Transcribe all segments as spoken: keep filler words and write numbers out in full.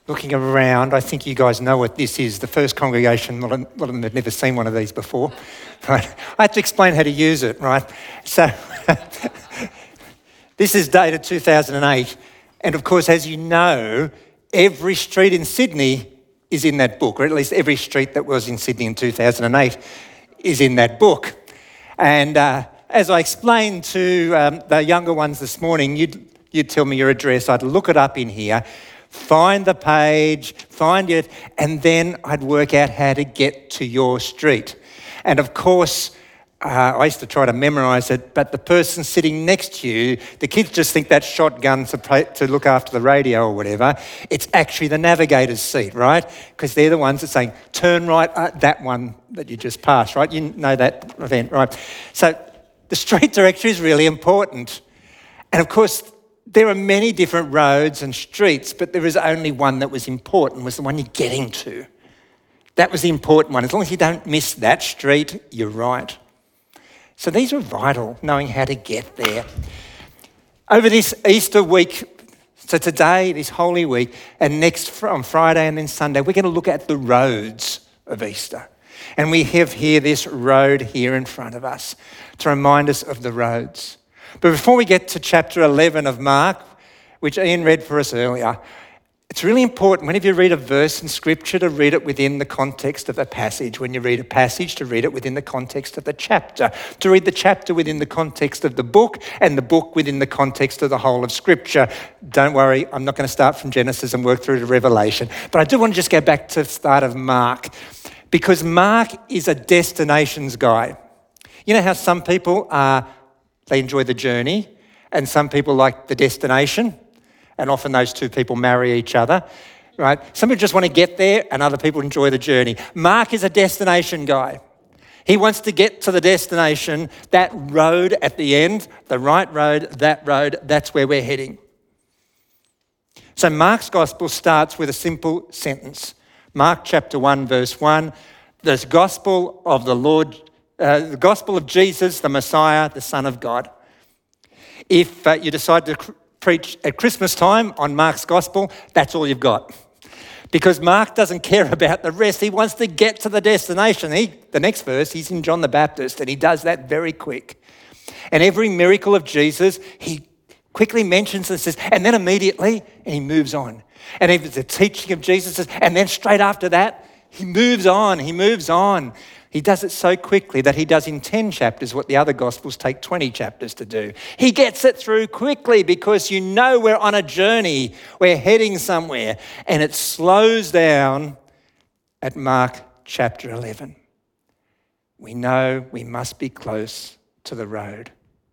looking around, I think you guys know what this is. The first congregation, a lot of them had never seen one of these before. Right? I had to explain how to use it, right? So this is dated two thousand eight. And of course, as you know, every street in Sydney is in that book, or at least every street that was in Sydney in two thousand eight is in that book. And uh, as I explained to um, the younger ones this morning, you'd, you'd tell me your address, I'd look it up in here, find the page, find it, and then I'd work out how to get to your street. And of course, uh, I used to try to memorise it, but the person sitting next to you, the kids just think that's shotgun to, pay, to look after the radio or whatever. It's actually the navigator's seat, right? Because they're the ones that saying, turn right, uh, that one that you just passed, right? You know that event, right? So the street directory is really important. And of course, there are many different roads and streets, but there is only one that was important, was the one you're getting to. That was the important one. As long as you don't miss that street, you're right. So these are vital, knowing how to get there. Over this Easter week, so today, this Holy Week, and next on Friday and then Sunday, we're going to look at the roads of Easter. And we have here this road here in front of us to remind us of the roads. But before we get to chapter eleven of Mark, which Ian read for us earlier, it's really important whenever you read a verse in Scripture to read it within the context of the passage. When you read a passage, to read it within the context of the chapter. To read the chapter within the context of the book and the book within the context of the whole of Scripture. Don't worry, I'm not going to start from Genesis and work through to Revelation. But I do want to just go back to the start of Mark, because Mark is a destinations guy. You know how some people are... They enjoy the journey, and some people like the destination, and often those two people marry each other, right? Some people just want to get there, and other people enjoy the journey. Mark is a destination guy. He wants to get to the destination, that road at the end, the right road, that road, that's where we're heading. So Mark's gospel starts with a simple sentence. Mark chapter one, verse one, the gospel of the Lord Uh, the gospel of Jesus, the Messiah, the Son of God. If uh, you decide to cr- preach at Christmas time on Mark's gospel, that's all you've got. Because Mark doesn't care about the rest. He wants to get to the destination. He, the next verse, he's in John the Baptist, and he does that very quick. And every miracle of Jesus, he quickly mentions and says, and then immediately, and he moves on. And if it's the teaching of Jesus, and then straight after that, he moves on, he moves on. He does it so quickly that he does in ten chapters what the other Gospels take twenty chapters to do. He gets it through quickly because you know we're on a journey, we're heading somewhere, and it slows down at Mark chapter eleven. We know we must be close to the road.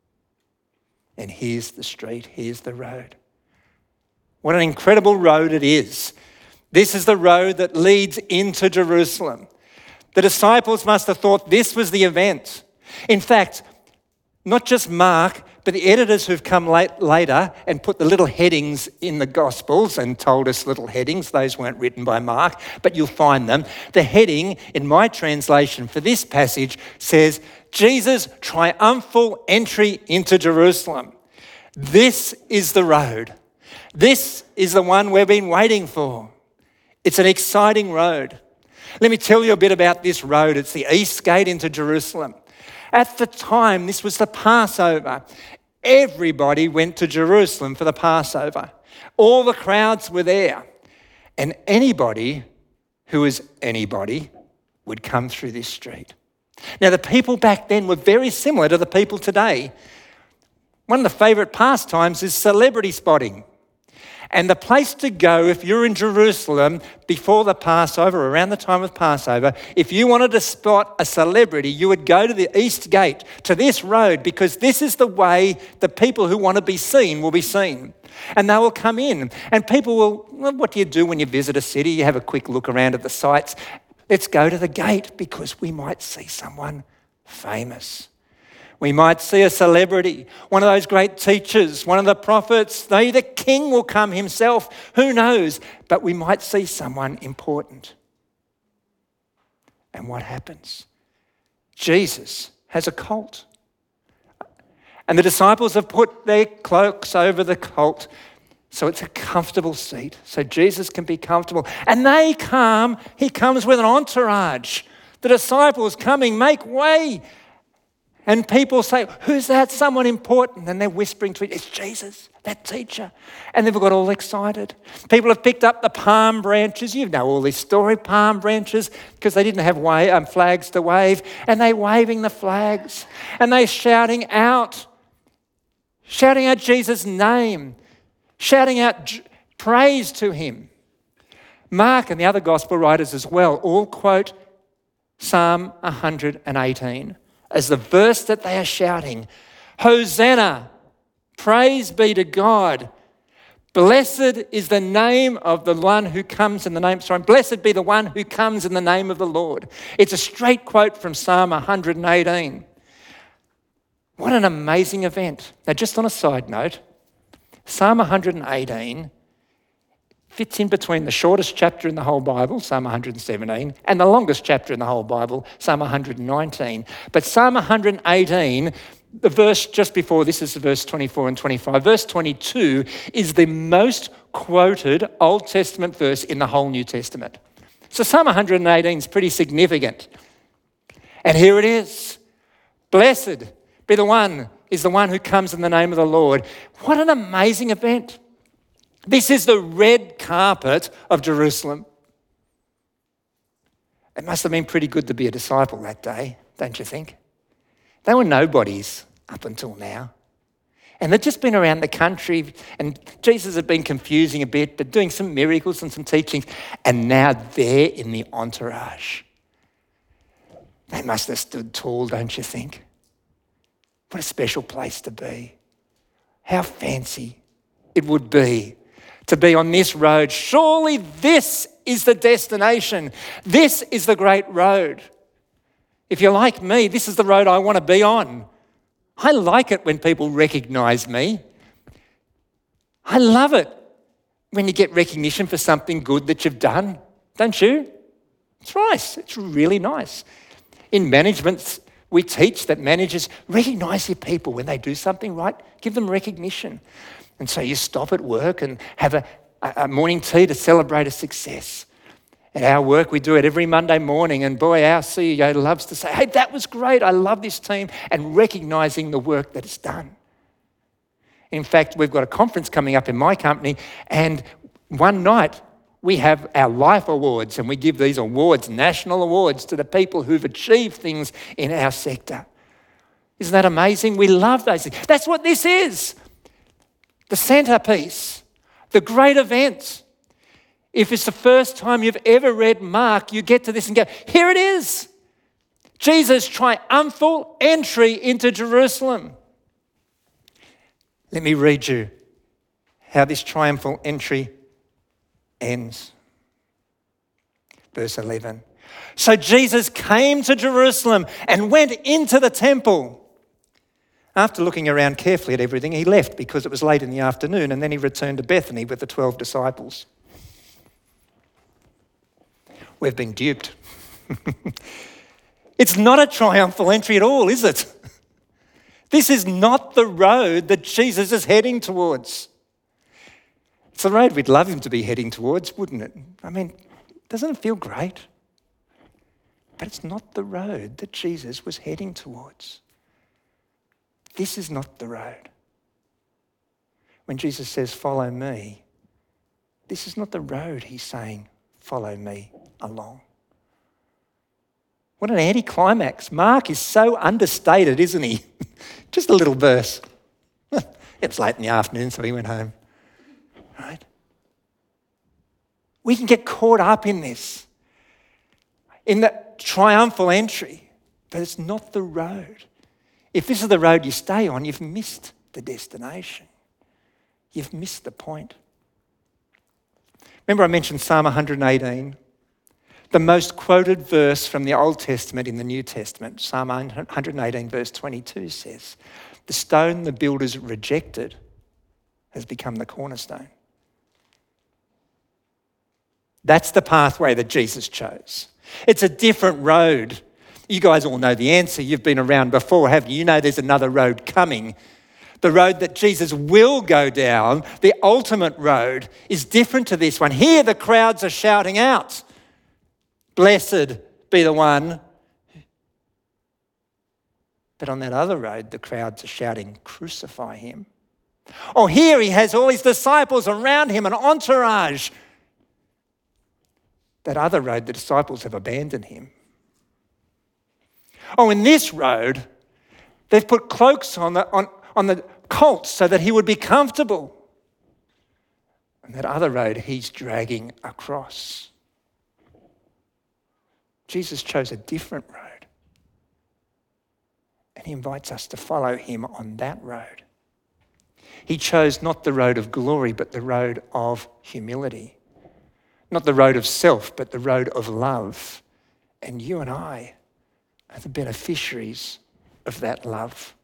And here's the street, here's the road. What an incredible road it is. This is the road that leads into Jerusalem. The disciples must have thought this was the event. In fact, not just Mark, but the editors who've come late, later and put the little headings in the Gospels and told us little headings, those weren't written by Mark, but you'll find them. The heading in my translation for this passage says, Jesus' triumphal entry into Jerusalem. This is the road. This is the one we've been waiting for. It's an exciting road. Let me tell you a bit about this road. It's the East Gate into Jerusalem. At the time, this was the Passover. Everybody went to Jerusalem for the Passover. All the crowds were there. And anybody who was anybody would come through this street. Now, the people back then were very similar to the people today. One of the favourite pastimes is celebrity spotting. And the place to go if you're in Jerusalem before the Passover, around the time of Passover, if you wanted to spot a celebrity, you would go to the East Gate, to this road, because this is the way the people who want to be seen will be seen. And they will come in. And people will, well, what do you do when you visit a city? You have a quick look around at the sights. Let's go to the gate because we might see someone famous. We might see a celebrity, one of those great teachers, one of the prophets. Maybe the king will come himself. Who knows? But we might see someone important. And what happens? Jesus has a colt. And the disciples have put their cloaks over the colt. So it's a comfortable seat. So Jesus can be comfortable. And they come, he comes with an entourage. The disciples coming, make way. And people say, who's that? Someone important. And they're whispering to it, it's Jesus, that teacher. And they've got all excited. People have picked up the palm branches. You know all this story, palm branches, because they didn't have wa- um, flags to wave. And they're waving the flags. And they're shouting out, shouting out Jesus' name, shouting out j- praise to him. Mark and the other gospel writers as well all quote Psalm one hundred eighteen. As the verse that they are shouting, Hosanna, praise be to God. Blessed is the name of the one who comes in the name, sorry, blessed be the one who comes in the name of the Lord. It's a straight quote from Psalm one hundred eighteen. What an amazing event. Now, just on a side note, Psalm one hundred eighteen fits in between the shortest chapter in the whole Bible, Psalm one hundred seventeen, and the longest chapter in the whole Bible, Psalm one hundred nineteen. But Psalm one hundred eighteen, the verse just before this is verse twenty-four and twenty-five. Verse twenty-two is the most quoted Old Testament verse in the whole New Testament. So Psalm one hundred eighteen is pretty significant. And here it is. Blessed be the one, is the one who comes in the name of the Lord. What an amazing event. This is the red carpet of Jerusalem. It must have been pretty good to be a disciple that day, don't you think? They were nobodies up until now. And they'd just been around the country and Jesus had been confusing a bit, but doing some miracles and some teachings. And now they're in the entourage. They must have stood tall, don't you think? What a special place to be. How fancy it would be to be on this road. Surely this is the destination. This is the great road. If you're like me, this is the road I want to be on. I like it when people recognise me. I love it when you get recognition for something good that you've done, don't you? It's nice. It's really nice. In management, we teach that managers recognise your people when they do something right. Give them recognition. And so you stop at work and have a, a morning tea to celebrate a success. At our work, we do it every Monday morning, and boy, our C E O loves to say, hey, that was great, I love this team, and recognising the work that is done. In fact, we've got a conference coming up in my company, and one night we have our life awards, and we give these awards, national awards, to the people who've achieved things in our sector. Isn't that amazing? We love those things. That's what this is. The centrepiece, the great event. If it's the first time you've ever read Mark, you get to this and go, here it is. Jesus' triumphal entry into Jerusalem. Let me read you how this triumphal entry ends. Verse eleven. So Jesus came to Jerusalem and went into the temple. After looking around carefully at everything, he left because it was late in the afternoon, and then he returned to Bethany with the twelve disciples. We've been duped. It's not a triumphal entry at all, is it? This is not the road that Jesus is heading towards. It's the road we'd love him to be heading towards, wouldn't it? I mean, doesn't it feel great? But it's not the road that Jesus was heading towards. This is not the road. When Jesus says, follow me, this is not the road he's saying, follow me along. What an anticlimax. Mark is so understated, isn't he? Just a little verse. It was late in the afternoon, so he went home. Right? We can get caught up in this, in the triumphal entry, but it's not the road. If this is the road you stay on, you've missed the destination. You've missed the point. Remember I mentioned Psalm one hundred eighteen? The most quoted verse from the Old Testament in the New Testament, Psalm one hundred eighteen verse twenty-two says, the stone the builders rejected has become the cornerstone. That's the pathway that Jesus chose. It's a different road. You guys all know the answer. You've been around before, haven't you? You know there's another road coming. The road that Jesus will go down, the ultimate road, is different to this one. Here the crowds are shouting out, "Blessed be the one." But on that other road, the crowds are shouting, "Crucify him." Oh, here he has all his disciples around him, an entourage. That other road, the disciples have abandoned him. Oh, in this road, they've put cloaks on the, on, on the colts so that he would be comfortable. And that other road, he's dragging across. Jesus chose a different road. And he invites us to follow him on that road. He chose not the road of glory, but the road of humility. Not the road of self, but the road of love. And you and I are the beneficiaries of that love.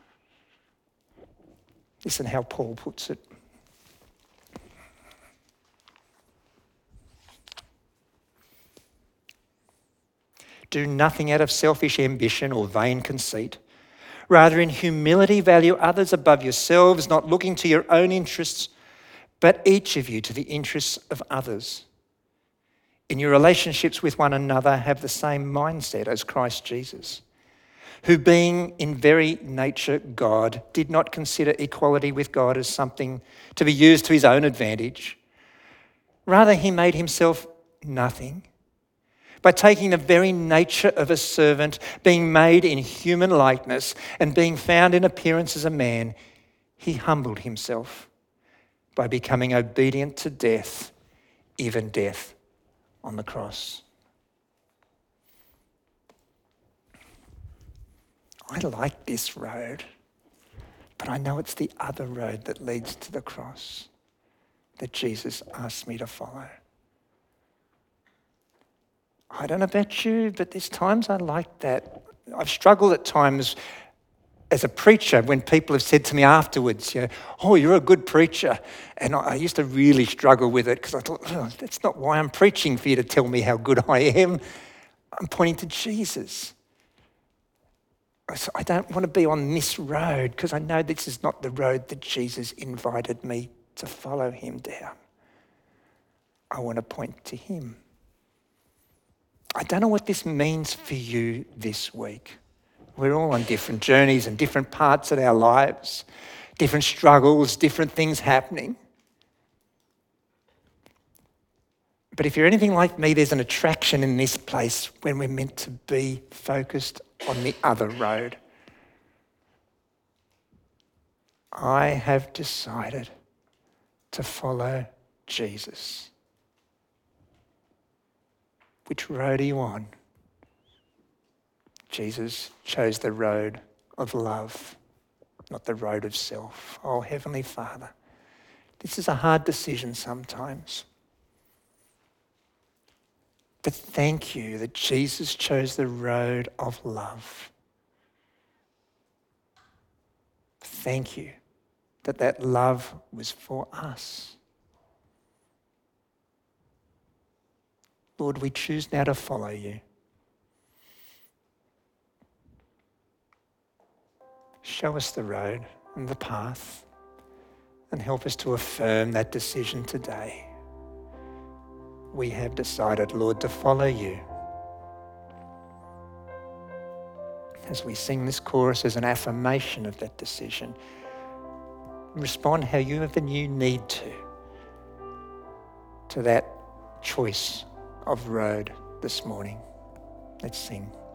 Listen how Paul puts it. Do nothing out of selfish ambition or vain conceit. Rather, in humility, value others above yourselves, not looking to your own interests, but each of you to the interests of others. In your relationships with one another, have the same mindset as Christ Jesus, who being in very nature God, did not consider equality with God as something to be used to his own advantage. Rather, he made himself nothing by taking the very nature of a servant, being made in human likeness, and being found in appearance as a man, he humbled himself by becoming obedient to death, even death on the cross. I like this road, but I know it's the other road that leads to the cross that Jesus asked me to follow. I don't know about you, but there's times I like that. I've struggled at times as a preacher when people have said to me afterwards, you know, "Oh, you're a good preacher." And I used to really struggle with it because I thought, oh, that's not why I'm preaching, for you to tell me how good I am. I'm pointing to Jesus. I don't want to be on this road because I know this is not the road that Jesus invited me to follow him down. I want to point to him. I don't know what this means for you this week. We're all on different journeys and different parts of our lives, different struggles, different things happening. But if you're anything like me, there's an attraction in this place when we're meant to be focused on the other road. I have decided to follow Jesus. Which road are you on? Jesus chose the road of love, not the road of self. Oh, Heavenly Father, this is a hard decision sometimes. But thank you that Jesus chose the road of love. Thank you that that love was for us. Lord, we choose now to follow you. Show us the road and the path and help us to affirm that decision today. We have decided, Lord, to follow you. As we sing this chorus as an affirmation of that decision, respond how you and you need to, to that choice of road this morning. Let's sing.